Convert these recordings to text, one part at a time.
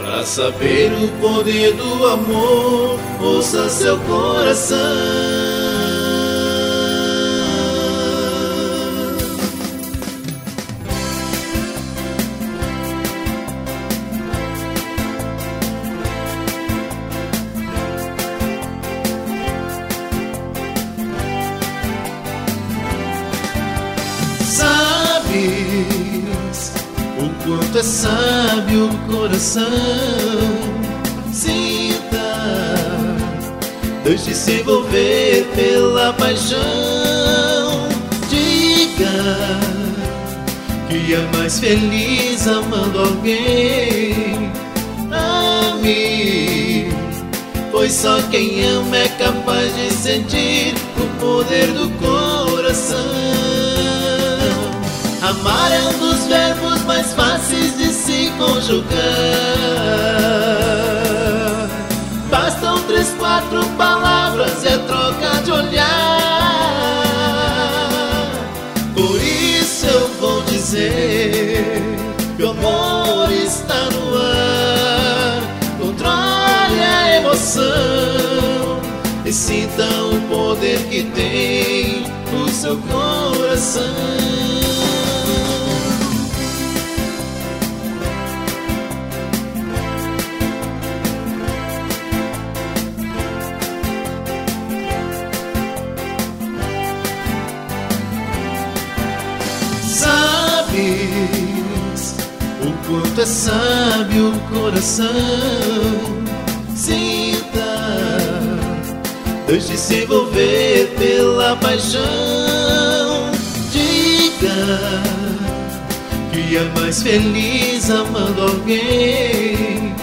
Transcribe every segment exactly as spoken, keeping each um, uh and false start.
Pra saber o poder do amor, ouça seu coração. Sabes o quanto é sábio o coração? Sinta, deixe-se envolver pela paixão. Diga que é mais feliz amando alguém. Ame, pois só quem ama é capaz de sentir o poder do coração. Amar é um dos verbos mais fáceis de se conjugar. Bastam três, quatro palavras e é troca de olhar. Por isso eu vou dizer que o amor está no ar. Controle a emoção e sinta o poder que tem o seu coração. Sabes o quanto é sábio o coração? Sinta, deixe-se envolver pela paixão. Diga que é mais feliz amando alguém.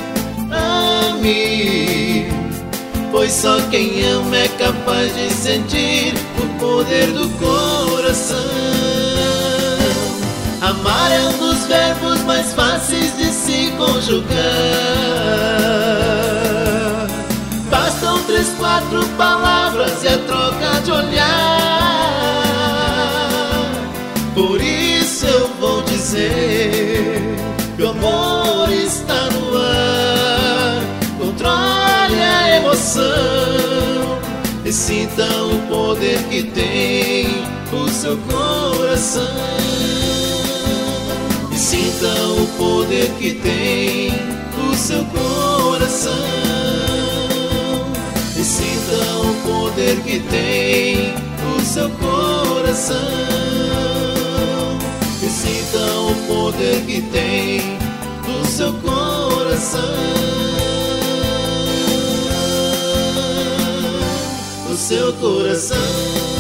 Ame, pois só quem ama é capaz de sentir o poder do coração. Amar é um dos verbos mais fáceis de se conjugar. Bastam três, quatro palavras e a troca de olhar. Por isso eu vou dizer que o amor está no ar. Controle a emoção e sinta o poder que tem o seu coração. Sinta o poder que tem o seu coração. E sinta o poder que tem o seu coração. E sinta o poder que tem o seu coração. O seu coração.